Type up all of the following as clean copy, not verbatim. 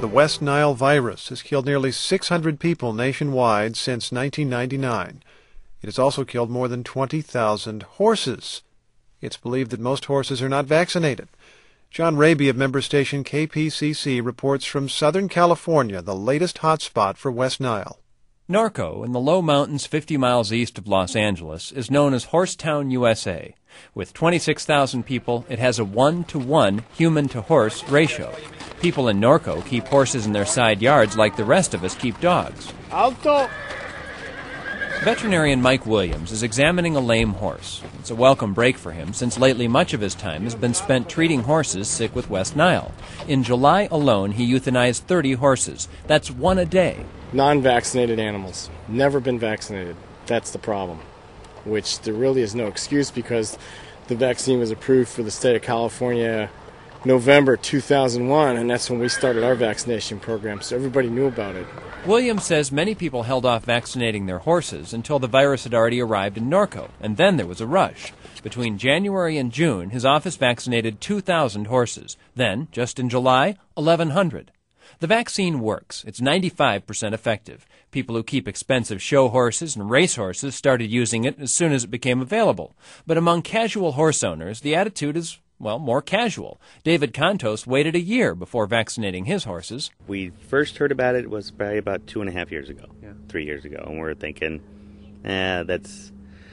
The West Nile virus has killed nearly 600 people nationwide since 1999. It has also killed more than 20,000 horses. It's believed that most horses are not vaccinated. John Raby of member station KPCC reports from Southern California, the latest hotspot for West Nile. Norco, in the low mountains 50 miles east of Los Angeles, is known as Horsetown, USA. With 26,000 people, it has a 1-to-1 human-to-horse ratio. People in Norco keep horses in their side yards like the rest of us keep dogs. Alto! Veterinarian Mike Williams is examining a lame horse. It's a welcome break for him, since lately much of his time has been spent treating horses sick with West Nile. In July alone, he euthanized 30 horses. That's one a day. Non-vaccinated animals. Never been vaccinated. That's the problem. Which there really is no excuse, because the vaccine was approved for the state of California November 2001, and that's when we started our vaccination program, so everybody knew about it. Williams says many people held off vaccinating their horses until the virus had already arrived in Norco, and then there was a rush. Between January and June, his office vaccinated 2,000 horses. Then, just in July, 1,100. The vaccine works. It's 95% effective. People who keep expensive show horses and race horses started using it as soon as it became available. But among casual horse owners, the attitude is, well, more casual. David Contos waited a year before vaccinating his horses. We first heard about it was probably about 2.5 years ago, 3 years ago, and we're thinking, that's,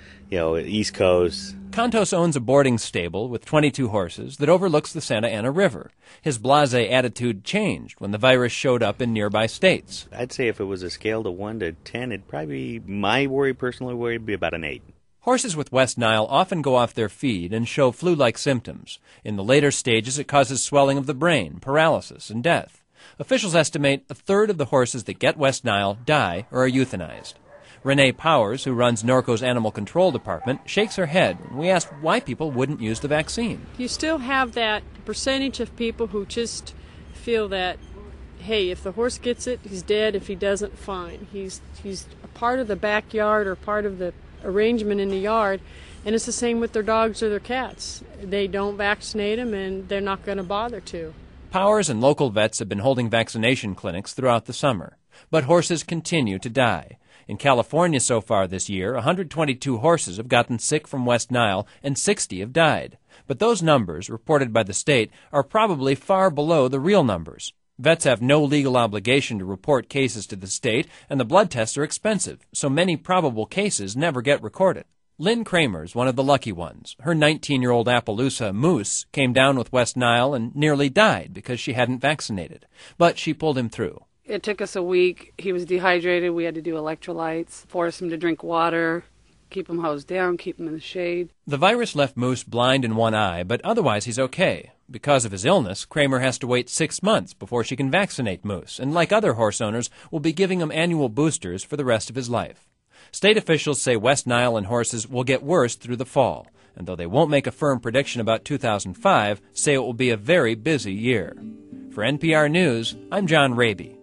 East Coast. Contos owns a boarding stable with 22 horses that overlooks the Santa Ana River. His blasé attitude changed when the virus showed up in nearby states. I'd say if it was a scale to 1 to 10, it'd probably be, my personal worry, would be about an 8. Horses with West Nile often go off their feed and show flu-like symptoms. In the later stages, it causes swelling of the brain, paralysis, and death. Officials estimate a third of the horses that get West Nile die or are euthanized. Renee Powers, who runs Norco's Animal Control Department, shakes her head when we asked why people wouldn't use the vaccine. You still have that percentage of people who just feel that, hey, if the horse gets it, he's dead. If he doesn't, fine. He's a part of the backyard or part of the arrangement in the yard, and it's the same with their dogs or their cats. They don't vaccinate them, and they're not going to bother to. Powers and local vets have been holding vaccination clinics throughout the summer, but horses continue to die. In California so far this year, 122 horses have gotten sick from West Nile and 60 have died. But those numbers, reported by the state, are probably far below the real numbers. Vets have no legal obligation to report cases to the state, and the blood tests are expensive, so many probable cases never get recorded. Lynn Kramer's one of the lucky ones. Her 19-year-old Appaloosa, Moose, came down with West Nile and nearly died because she hadn't vaccinated. But she pulled him through. It took us a week. He was dehydrated. We had to do electrolytes, force him to drink water, keep him hosed down, keep him in the shade. The virus left Moose blind in one eye, but otherwise he's okay. Because of his illness, Kramer has to wait 6 months before she can vaccinate Moose, and like other horse owners, will be giving him annual boosters for the rest of his life. State officials say West Nile and horses will get worse through the fall, and though they won't make a firm prediction about 2005, say it will be a very busy year. For NPR News, I'm John Raby.